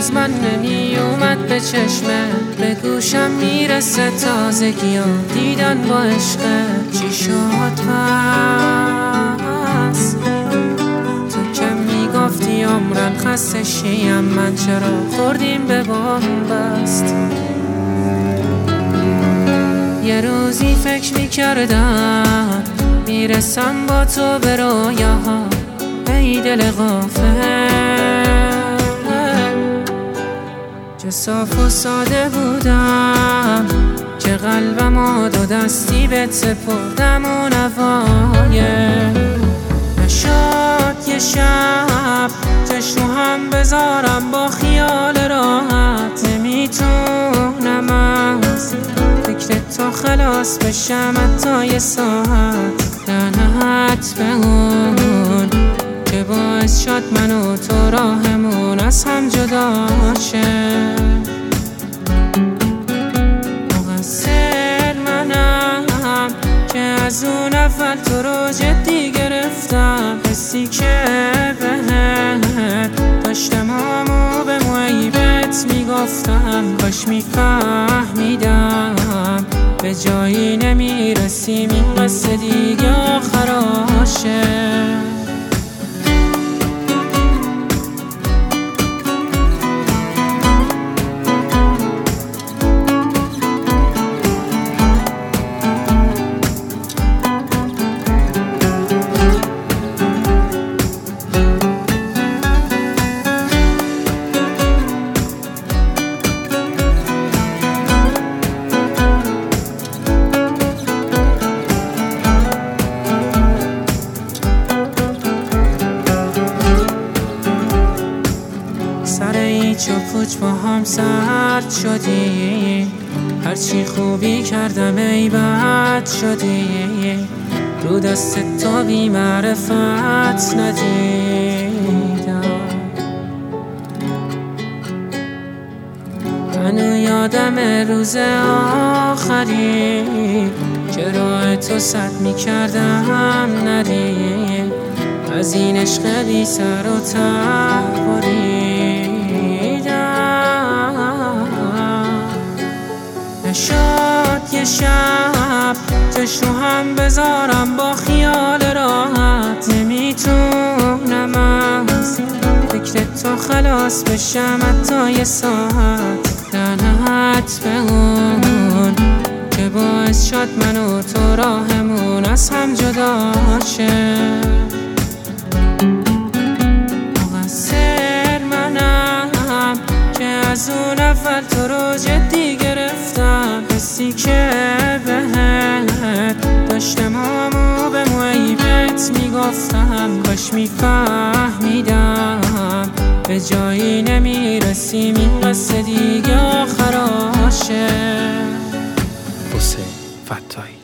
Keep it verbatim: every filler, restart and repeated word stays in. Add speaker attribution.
Speaker 1: از من نمی اومد به چشمه، به گوشم میرسه تازگی ها دیدن با عشق. چی شد پس تو که میگفتی عمرن خسته شیم، من چرا خوردیم به بنبست؟ یه روزی فکر میکردم میرسم با تو به رویاها، ای دل غافل چه صاف و ساده بودم که قلبم و دو دستی بهت سپردم و نوایه. نشد یه شب چشم هم بذارم با خیال راحت، نمیتونم از فکر تو خلاص بشم حتی یه ساعت. لعنت به اون که باعث شد من و تو راهمون از هم جدا شه. مقصر منم که از اون اول تو رو جدی گرفتم، حسی که بهت داشتم همو به معیبت میگفتم. کاش میفهمیدم به جایی نمیرسیم، این قصه دیگه آخراشه. سر هیچ و پوچ با هم سرد شدی، هرچی خوبی کردم ای بد شدی. رو دست تو بی معرفت ندیدم، منو یادم روز آخری که راه تو سد می کردم نری. از این عشق بی سر و ته بریدم. نشد یه شب چشم هم بذارم با خیال راحت، نمیتونم از فکر تو خلاص بشم حتی یه ساعت. لعنت به اون که باعث شد من و تو راهمون از هم جدا شه. از اون اول تو رو جدی گرفتم، حسی که بهت داشتم همو به معیبت میگفتم. کاش میفهمیدم به جایی نمیرسیم، این قصه دیگه آخراشه.
Speaker 2: حسین فتاحی.